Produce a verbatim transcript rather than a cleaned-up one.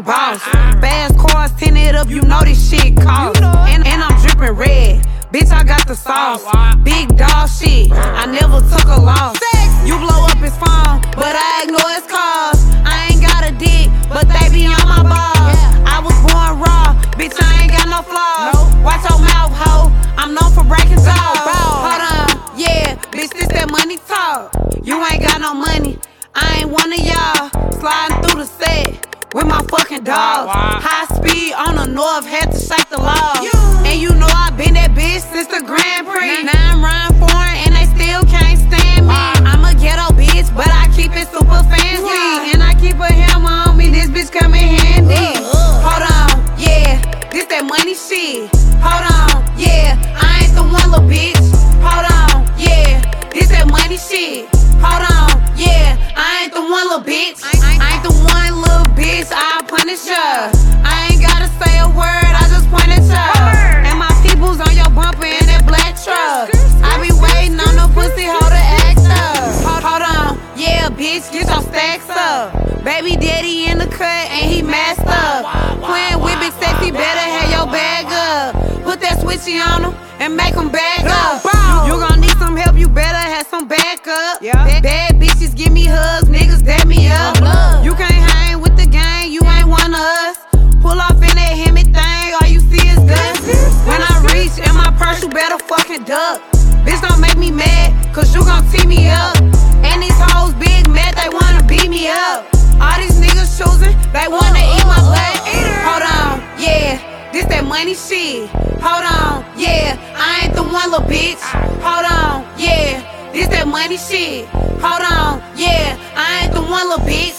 motherfucking boss. Fast cars tinted up, you know this shit cost. And, and I'm dripping red. Bitch, I got the sauce. Big dog shit, I never took a loss. You blow up his phone, but I ignore his calls. I ain't got a dick, but they be on my balls. I was born raw, bitch, I ain't got no flaws. Watch your mouth, hoe, I'm known for breaking jaws. Hold on, yeah, bitch, this that money talk. You ain't got no money, I ain't one of y'all. Sliding through the set with my fucking dogs. High speed on the north, had to shake the law. And you know I been that bitch since the Grand Prix. Now I'm running foreign and they still can't stand me. I'm a ghetto bitch, but I keep it super fancy. And I keep a hammer on me, this bitch come in handy. Hold on, yeah, this that money shit. Hold on, yeah, I ain't the one little bitch. Hold on, yeah, this that money shit. Hold on, yeah, I ain't the one little bitch. I ain't the one little bitch, I'll punish her. I ain't gotta say a word, I just point at ya. And my people's on your bumper in that black truck. I be waiting on the pussy hoe to act up. Hold, hold on, yeah, bitch, get your stacks up. Baby daddy in the cut and he masked up. Playing with big sexy, better have your bag up. Put that switchy on him and make him bag up. You, you gon' need some help, you better have some backup. Bad, bad bitches give me hugs, niggas dab me up. You can't hang with the gang, you ain't one of us. Pull off in that Hemi thing, all you see is dust. When I reach in my purse, you better fucking duck. Bitch, don't make me mad, cause you gon' tee me up. And these hoes big mad, they wanna beat me up. All these niggas choosing, they wanna eat my butt. Hold on, yeah, this that money shit. Hold on, yeah, I ain't the one little bitch. Hold on, yeah, this that money shit. Hold on, yeah, I ain't the one little bitch.